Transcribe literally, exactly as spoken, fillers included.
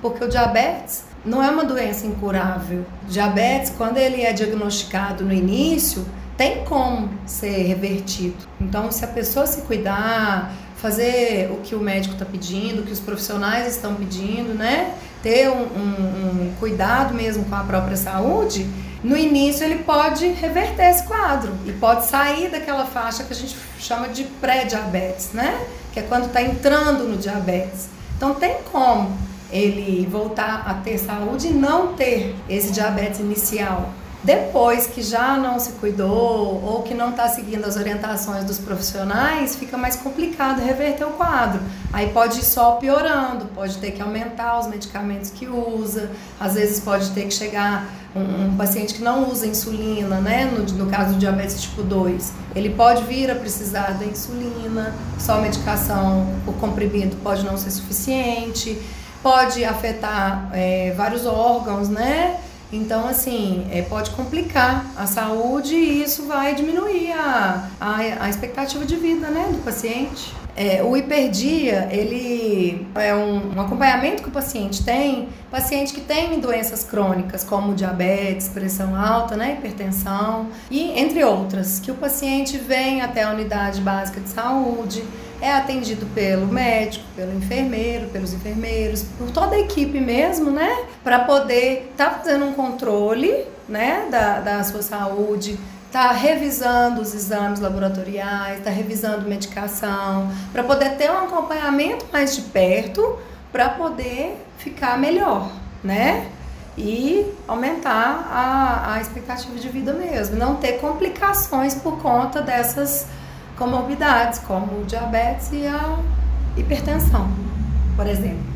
porque o diabetes não é uma doença incurável. O diabetes, quando ele é diagnosticado no início, tem como ser revertido. Então, se a pessoa se cuidar, fazer o que o médico está pedindo, o que os profissionais estão pedindo, né? Ter um, um, um cuidado mesmo com a própria saúde, no início ele pode reverter esse quadro e pode sair daquela faixa que a gente chama de pré-diabetes, né? Que é quando está entrando no diabetes. Então tem como ele voltar a ter saúde e não ter esse diabetes inicial. Depois que já não se cuidou ou que não está seguindo as orientações dos profissionais, fica mais complicado reverter o quadro. Aí pode ir só piorando, pode ter que aumentar os medicamentos que usa, às vezes pode ter que chegar um, um paciente que não usa insulina, né? No, no caso do diabetes tipo dois, ele pode vir a precisar da insulina, só a medicação, o comprimido pode não ser suficiente, pode afetar é, vários órgãos, né? Então, assim, é, pode complicar a saúde e isso vai diminuir a, a, a expectativa de vida, né, do paciente. É, o hiperdia, ele é um, um acompanhamento que o paciente tem, paciente que tem doenças crônicas como diabetes, pressão alta, né, hipertensão e entre outras, que o paciente vem até a unidade básica de saúde, é atendido pelo médico, pelo enfermeiro, pelos enfermeiros, por toda a equipe mesmo, né? Para poder estar tá fazendo um controle, né, da, da sua saúde, tá revisando os exames laboratoriais, tá revisando medicação, para poder ter um acompanhamento mais de perto, para poder ficar melhor, né? E aumentar a, a expectativa de vida mesmo, não ter complicações por conta dessas comorbidades, como o diabetes e a hipertensão, por exemplo.